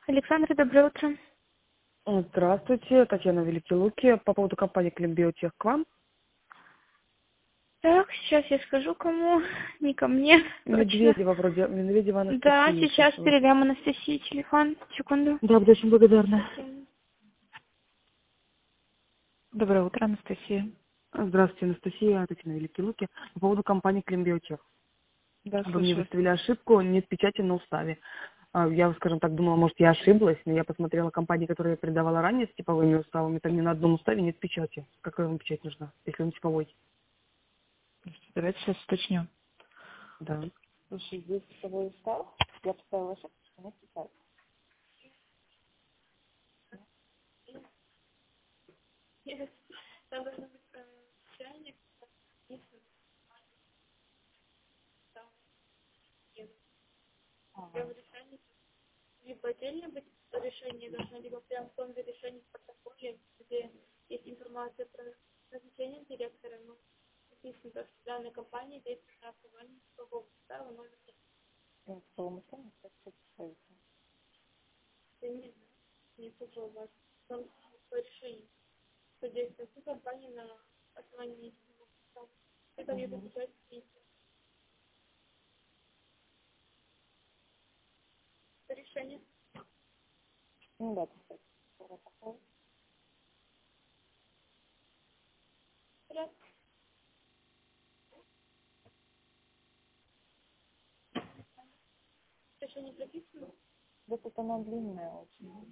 Александра, доброе утро. Здравствуйте, Татьяна Великие Луки. По поводу компании Климбиотех к вам. Так, сейчас я скажу кому, не ко мне, точно. Медведева вроде, Медведева Да, Анастасия. сейчас передам Анастасии телефон. Секунду. Да, буду очень благодарна. Доброе утро, Анастасия. Здравствуйте, Анастасия, Татьяна Великие Луки. По поводу компании Климбиотех. Да, Вы мне слушаю. выставили ошибку, нет печати на уставе. Я, скажем так, думала, может, я ошиблась, но я посмотрела компании, которые я передавала ранее с типовыми уставами, там ни на одном уставе нет печати. Какая вам печать нужна, если он типовой? Давайте сейчас уточню. Да. Слушай, здесь типовой устав. Я поставила ошибку, что нет печати. Там должен быть чайник, прям решение, либо отдельно быть решение должно, либо прям в том же решении в протоколе, где есть информация про назначение директора, но написано, что данная компания действует на основании типового устава номер Ну, типовом уставе так все пишется. не типового вас. Там по решению, что действует компания на основании типового устава. Это не заключается решение. Ну да, кстати. Протокол. Решение прописано. Да тут она длинная очень.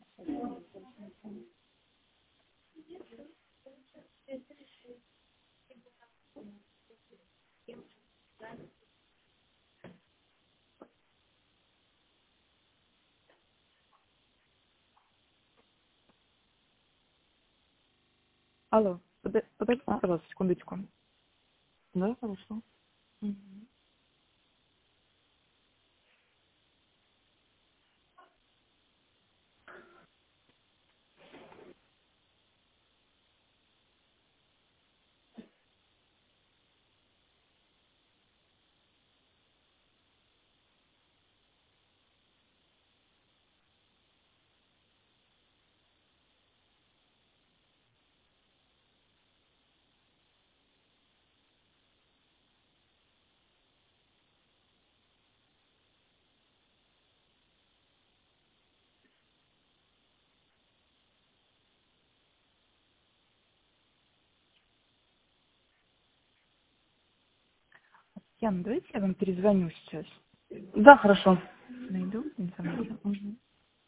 Алло, подождите, пожалуйста, секундочку. Да, хорошо. Яна, давайте я вам перезвоню сейчас. Да, хорошо. Найду информацию.